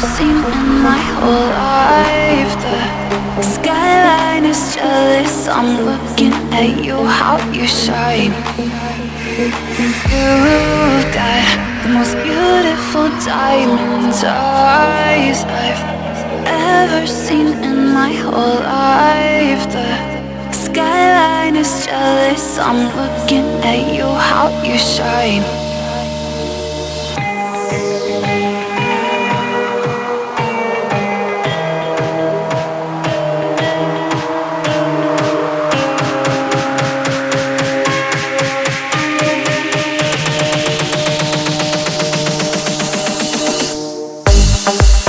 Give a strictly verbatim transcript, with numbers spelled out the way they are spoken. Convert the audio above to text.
seen in my whole life. The skyline is jealous. I'm looking at you, how you shine. You've got the most beautiful diamond eyes I've ever seen in my whole life. The skyline is jealous. I'm looking at you, how you shine. We'll be right back.